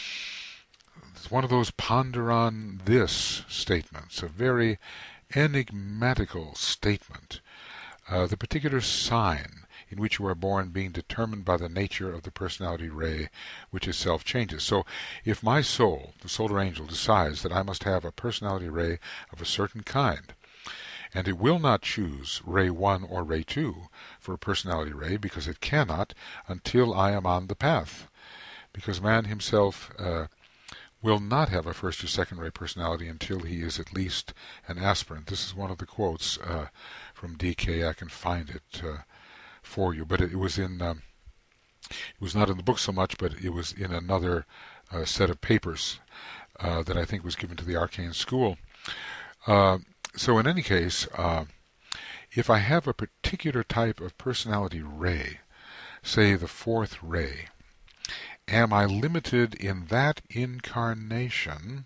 it's one of those ponder on this statements, a very enigmatical statement. Uh, the particular sign in which you are born being determined by the nature of the personality ray, which itself changes. So if my soul, the solar angel, decides that I must have a personality ray of a certain kind, and it will not choose ray one or ray two for a personality ray, because it cannot until I am on the path, because man himself uh, will not have a first or second ray personality until he is at least an aspirant. This is one of the quotes uh, from D K. I can find it uh, for you, but it, it was in um, it was not in the book so much, but it was in another uh, set of papers uh, that I think was given to the Arcane School. Uh, so in any case, uh, if I have a particular type of personality ray, say the fourth ray, am I limited in that incarnation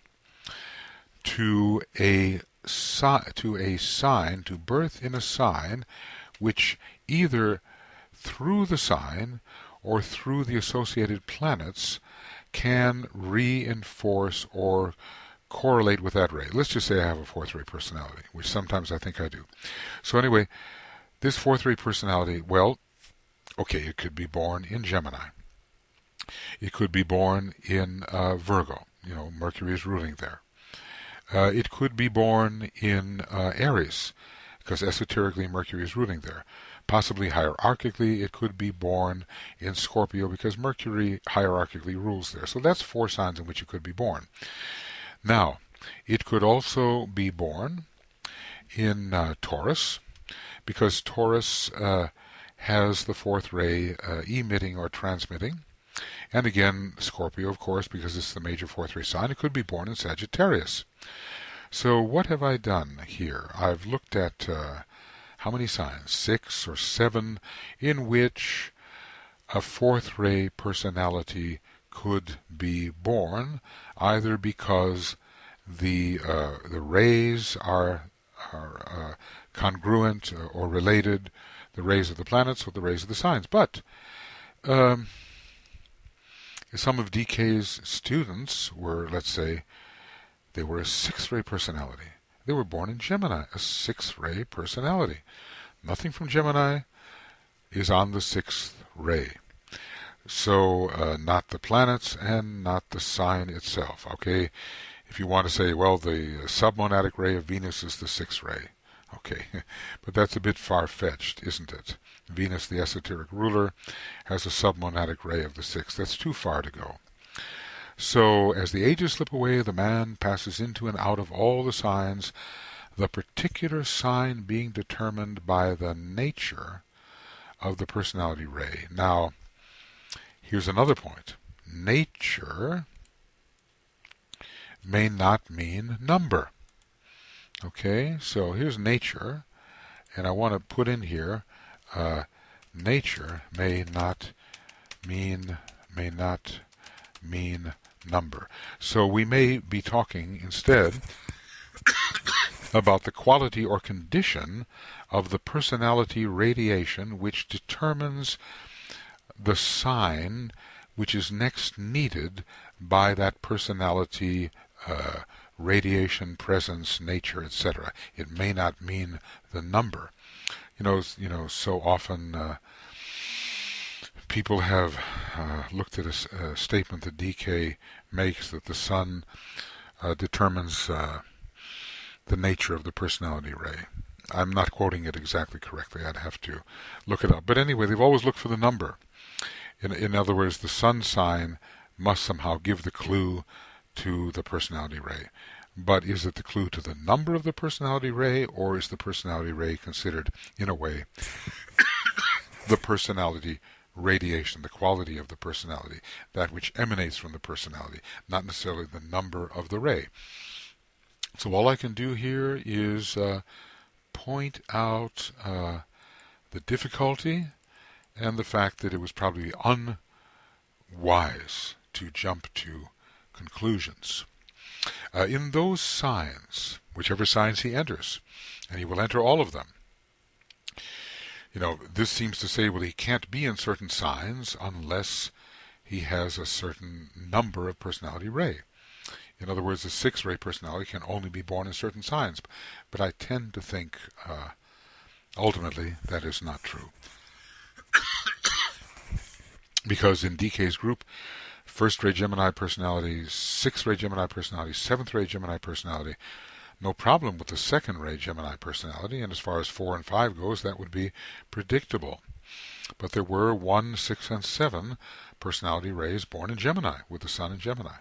to a si- to a sign, to birth in a sign, which either through the sign or through the associated planets can reinforce or correlate with that ray. Let's just say I have a fourth ray personality, which sometimes I think I do. So anyway, this fourth ray personality, well, okay, it could be born in Gemini. It could be born in uh, Virgo. You know, Mercury is ruling there. Uh, it could be born in uh, Aries, because esoterically Mercury is ruling there. Possibly hierarchically, it could be born in Scorpio, because Mercury hierarchically rules there. So that's four signs in which it could be born. Now, it could also be born in uh, Taurus, because Taurus uh, has the fourth ray uh, emitting or transmitting. And again, Scorpio, of course, because it's the major fourth ray sign. It could be born in Sagittarius. So what have I done here? I've looked at uh, how many signs? Six or seven, in which a fourth ray personality could be born, either because the uh, the rays are are uh, congruent or related, the rays of the planets or the rays of the signs. But um, some of D K's students were, let's say, they were a sixth ray personality. They were born in Gemini, a sixth ray personality. Nothing from Gemini is on the sixth ray. So uh, not the planets and not the sign itself. Okay, if you want to say, well, the submonadic ray of Venus is the sixth ray. Okay, but that's a bit far-fetched, isn't it? Venus, the esoteric ruler, has a submonadic ray of the sixth. That's too far to go. So, as the ages slip away, the man passes into and out of all the signs, the particular sign being determined by the nature of the personality ray. Now, here's another point. Nature may not mean number. Okay, so here's nature, and I want to put in here, uh, nature may not mean may not mean number. So we may be talking instead about the quality or condition of the personality radiation which determines the sign which is next needed by that personality uh, radiation, presence, nature, et cetera. It may not mean the number. You know, you know. So often uh, people have uh, looked at a, a statement that D K makes that the sun uh, determines uh, the nature of the personality ray. I'm not quoting it exactly correctly. I'd have to look it up. But anyway, they've always looked for the number. In, in other words, the sun sign must somehow give the clue to the personality ray. But is it the clue to the number of the personality ray, or is the personality ray considered, in a way, the personality radiation, the quality of the personality, that which emanates from the personality, not necessarily the number of the ray? So all I can do here is uh, point out uh, the difficulty and the fact that it was probably unwise to jump to conclusions. Uh, in those signs, whichever signs he enters, and he will enter all of them, you know, this seems to say, well, he can't be in certain signs unless he has a certain number of personality ray. In other words, a sixth ray personality can only be born in certain signs. But I tend to think, uh, ultimately, that is not true. Because in D K's group, first ray Gemini personality, sixth ray Gemini personality, seventh ray Gemini personality, no problem with the second ray Gemini personality, and as far as four and five goes, that would be predictable. But there were one, six, and seven personality rays born in Gemini, with the sun in Gemini.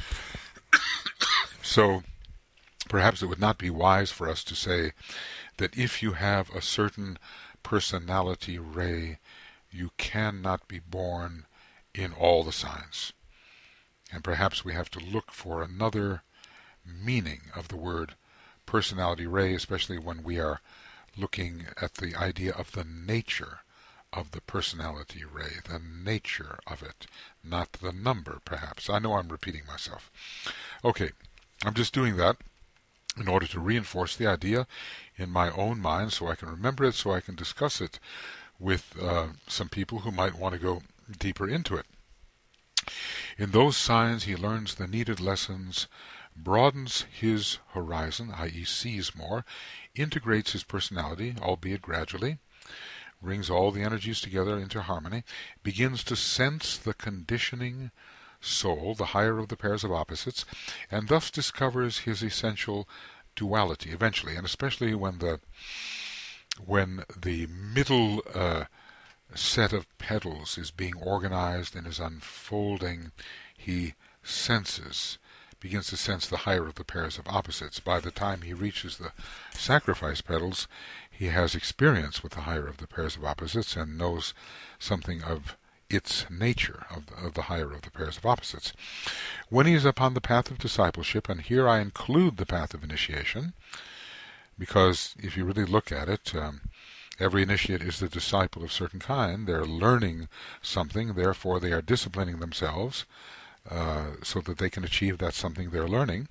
So perhaps it would not be wise for us to say that if you have a certain personality ray, you cannot be born in all the signs. And perhaps we have to look for another meaning of the word personality ray, especially when we are looking at the idea of the nature of the personality ray, the nature of it, not the number, perhaps. I know I'm repeating myself. Okay, I'm just doing that in order to reinforce the idea in my own mind so I can remember it, so I can discuss it with uh, some people who might want to go deeper into it. In those signs he learns the needed lessons, broadens his horizon, that is sees more, integrates his personality, albeit gradually, brings all the energies together into harmony, begins to sense the conditioning soul, the higher of the pairs of opposites, and thus discovers his essential duality eventually, and especially when the when the middle uh, set of petals is being organized and is unfolding, he senses, begins to sense the higher of the pairs of opposites. By the time he reaches the sacrifice petals, he has experience with the higher of the pairs of opposites and knows something of its nature, of the, of the higher of the pairs of opposites. When he is upon the path of discipleship, and here I include the path of initiation, because if you really look at it, um, every initiate is the disciple of certain kind. They're learning something, therefore they are disciplining themselves uh, so that they can achieve that something they're learning.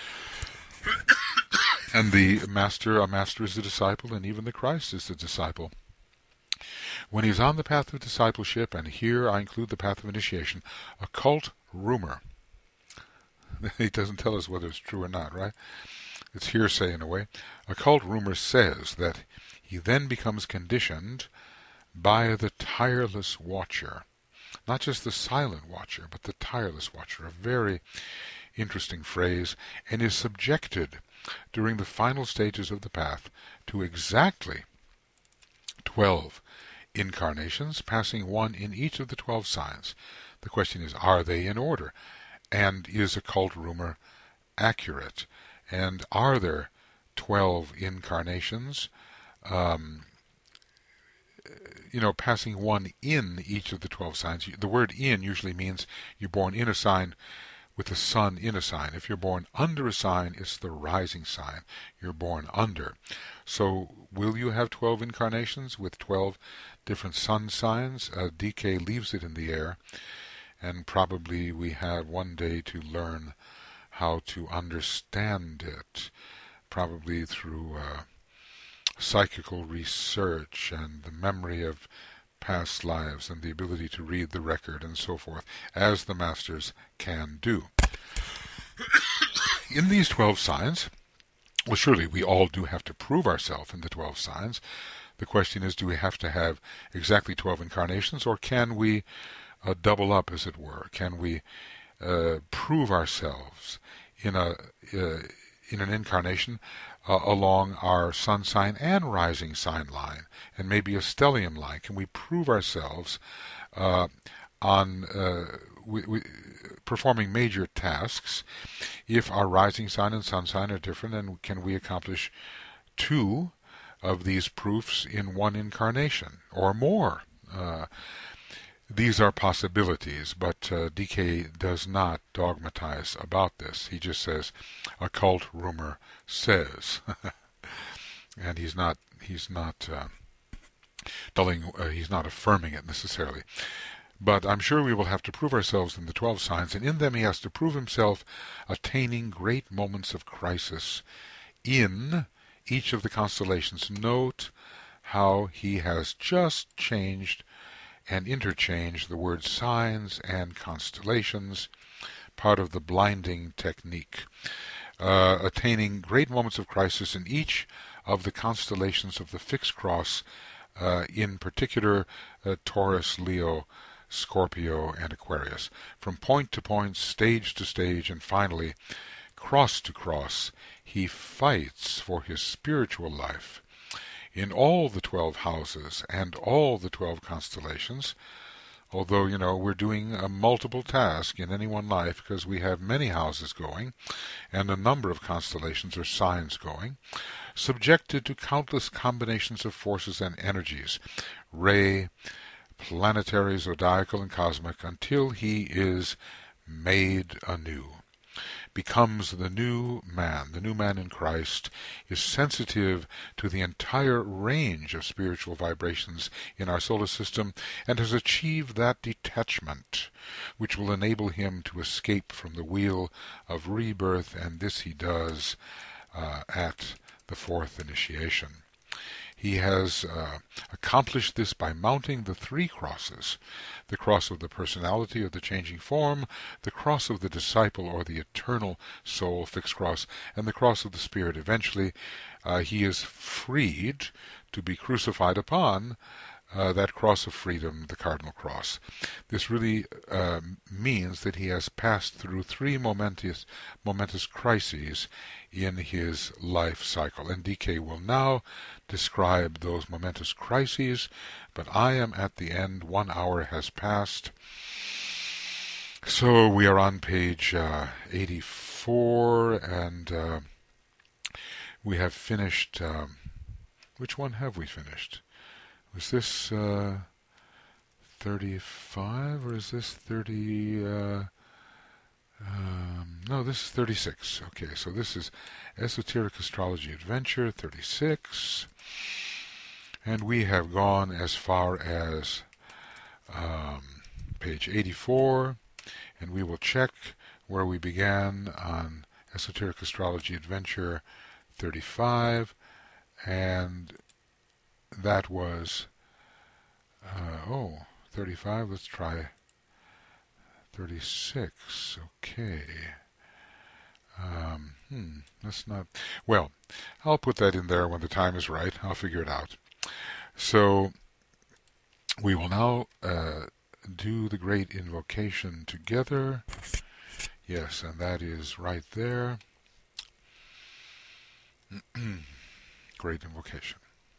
And the master, a master is the disciple, and even the Christ is the disciple. When he's on the path of discipleship, and here I include the path of initiation, occult rumor. He doesn't tell us whether it's true or not, right? It's hearsay in a way. Occult rumor says that he then becomes conditioned by the tireless watcher. Not just the silent watcher, but the tireless watcher. A very interesting phrase, and is subjected during the final stages of the path to exactly twelve incarnations, passing one in each of the twelve signs. The question is, are they in order? And is occult rumor accurate? And are there twelve incarnations? Um, you know, passing one in each of the twelve signs. The word in usually means you're born in a sign with the sun in a sign. If you're born under a sign, it's the rising sign you're born under. So will you have twelve incarnations with twelve different sun signs? Uh, D K leaves it in the air, and probably we have one day to learn how to understand it, probably through uh, psychical research and the memory of past lives and the ability to read the record and so forth, as the masters can do. In these twelve signs, well, surely we all do have to prove ourselves in the twelve signs. The question is, do we have to have exactly twelve incarnations, or can we uh, double up, as it were? Can we uh, prove ourselves in a uh, in an incarnation uh, along our sun sign and rising sign line, and maybe a stellium line? Can we prove ourselves uh, on uh, we, we, performing major tasks if our rising sign and sun sign are different? And can we accomplish two of these proofs in one incarnation or more? Uh, These are possibilities, but uh, D K does not dogmatize about this. He just says, occult rumor says, and he's not he's not uh, telling uh, he's not affirming it necessarily. But I'm sure we will have to prove ourselves in the twelve signs, and in them he has to prove himself, attaining great moments of crisis in each of the constellations. Note how he has just changed and interchange the words signs and constellations, part of the blinding technique, uh, attaining great moments of crisis in each of the constellations of the fixed cross, uh, in particular uh, Taurus, Leo, Scorpio, and Aquarius. From point to point, stage to stage, and finally cross to cross, he fights for his spiritual life in all the twelve houses and all the twelve constellations, although, you know, we're doing a multiple task in any one life because we have many houses going and a number of constellations or signs going, subjected to countless combinations of forces and energies, ray, planetary, zodiacal, and cosmic, until he is made anew. becomes the new man. The new man in Christ is sensitive to the entire range of spiritual vibrations in our solar system and has achieved that detachment which will enable him to escape from the wheel of rebirth, and this he does uh, at the fourth initiation. He has uh, accomplished this by mounting the three crosses: the cross of the personality or the changing form, the cross of the disciple or the eternal soul, fixed cross, and the cross of the spirit. Eventually, uh, he is freed to be crucified upon uh, that cross of freedom, the cardinal cross. This really uh, means that he has passed through three momentous, momentous crises in his life cycle. And D K will now describe those momentous crises, but I am at the end. One hour has passed. So we are on page uh, eighty-four, and uh, we have finished... Um, which one have we finished? Was this uh, thirty-five, or is this thirty... Uh, um, no, this is thirty-six. Okay, so this is Esoteric Astrology Adventure thirty-six. And we have gone as far as um, page eighty-four, and we will check where we began on Esoteric Astrology Adventure thirty-five, and that was, uh, oh, thirty-five. Let's try thirty-six. Okay. Um, hmm, that's not... Well, I'll put that in there when the time is right. I'll figure it out. So, we will now uh, do the great invocation together. Yes, and that is right there. Great invocation.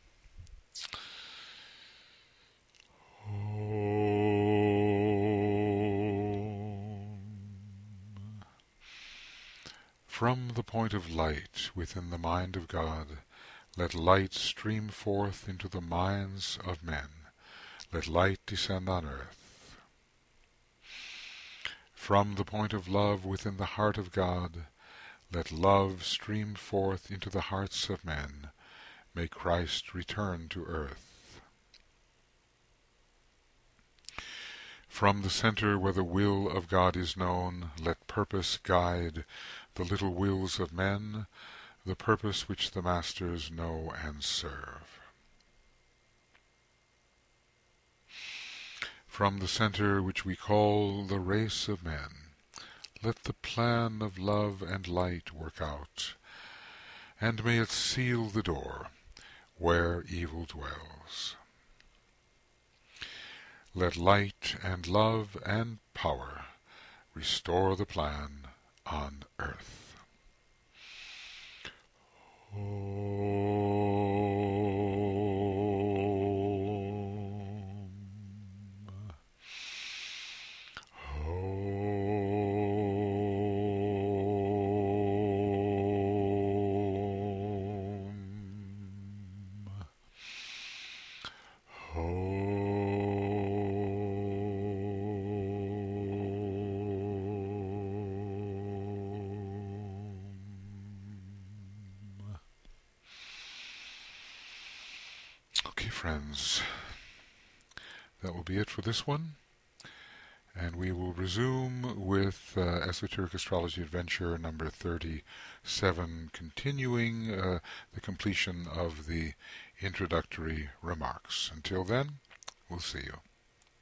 From the point of light within the mind of God, let light stream forth into the minds of men. Let light descend on earth. From the point of love within the heart of God, let love stream forth into the hearts of men. May Christ return to earth. From the center where the will of God is known, let purpose guide the little wills of men, the purpose which the masters know and serve. From the center which we call the race of men, let the plan of love and light work out, and may it seal the door where evil dwells. Let light and love and power restore the plan on earth. Om. Friends, that will be it for this one, and we will resume with uh, Esoteric Astrology Adventure number thirty-seven, continuing uh, the completion of the introductory remarks. Until then, we'll see you.